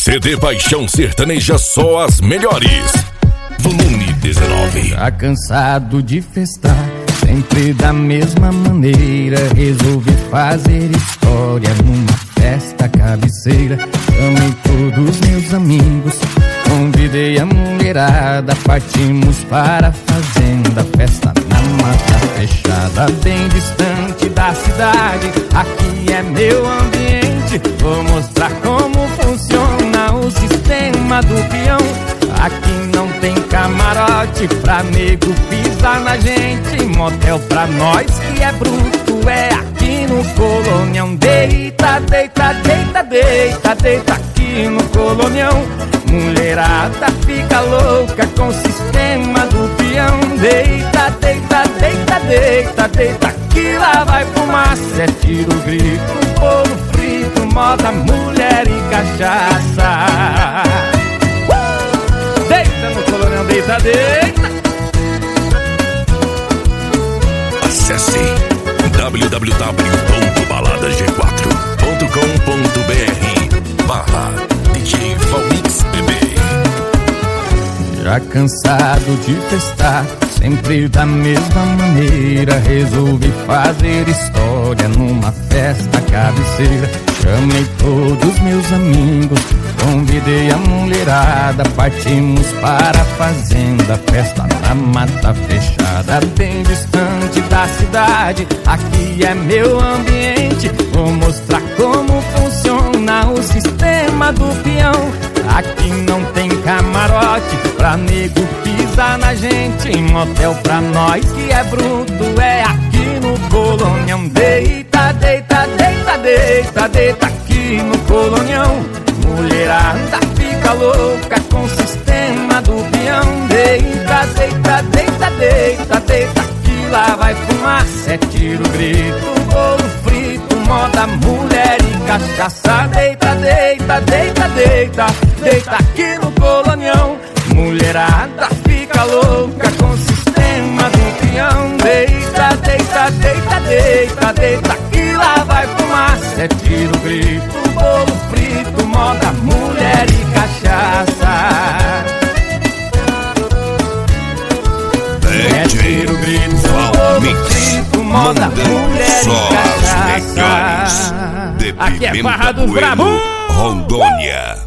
CD Paixão Sertaneja, só as melhores. Volume 19. Já cansado de festar, sempre da mesma maneira, resolvi fazer história numa festa cabeceira. Chamei todos meus amigos, convidei a mulherada, partimos para a fazenda, festa na mata fechada, bem distante da cidade. Aqui é meu ambiente, vou mostrar como funciona o sistema do peão. Aqui não tem camarote pra nego pisar na gente, motel pra nós que é bruto é aqui no Colonião. Deita, deita, deita, deita, deita aqui no Colonião. Mulherada fica louca com o sistema do peão. Deita, deita, deita, deita, deita que lá vai fumaça. É tiro, grito, bolo frito, moda, mulher e cachaça. Deita no Colonião, deita, deita. Acesse www.baladag4.com.br/DJ Valmix Bebê. Já cansado de festar, sempre da mesma maneira, resolvi fazer história numa festa cabeceira. Chamei todos meus amigos, convidei a mulherada, partimos para a fazenda, festa na mata fechada, bem distante da cidade. Aqui é meu ambiente, vou mostrar como funciona o sistema do peão. Aqui não tem camarote pra nego pisar na gente, motel pra nós que é bruto é aqui no Colonião. Deita, deita, deita, deita, deita aqui no Colonião. Mulherada fica louca com o sistema do peão. Deita, deita, deita, deita, deita que lá vai fumaça. É tiro, grito, bolo frito, moda, mulher e cachaça. Deita, deita, deita, deita, deita aqui no Colonião. Mulherada fica louca com o sistema do peão. Deita, deita, deita, deita, deita que lá vai fumaça. É tiro, grito, bolo frito, moda, mulher e cachaça. É tiro, grito, bolo frito, moda, mulher e cachaça. Aqui é Barra do Brabo, Rondônia.